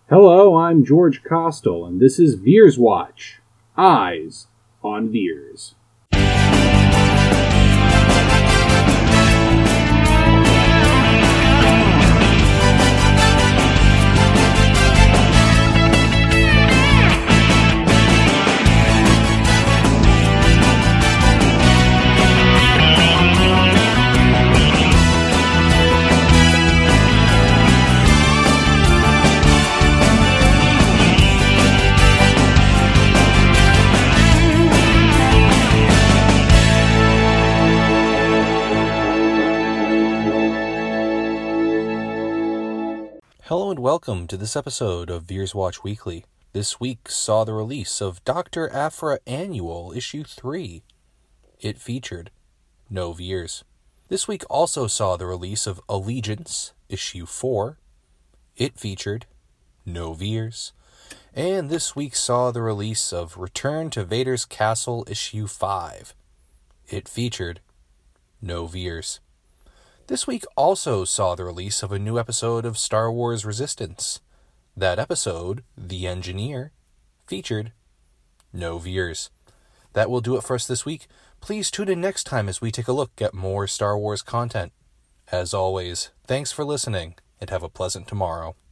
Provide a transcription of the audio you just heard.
Hello, I'm George Costel, and this is Veers Watch. Eyes on Veers. Hello and welcome to this episode of Veers Watch Weekly. This week saw the release of Dr. Aphra Annual Issue 3. It featured no Veers. This week also saw the release of Allegiance Issue 4. It featured no Veers. And this week saw the release of Return to Vader's Castle Issue 5. It featured no Veers. This week also saw the release of a new episode of Star Wars Resistance. That episode, The Engineer, featured no Veers. That will do it for us this week. Please tune in next time as we take a look at more Star Wars content. As always, thanks for listening, and have a pleasant tomorrow.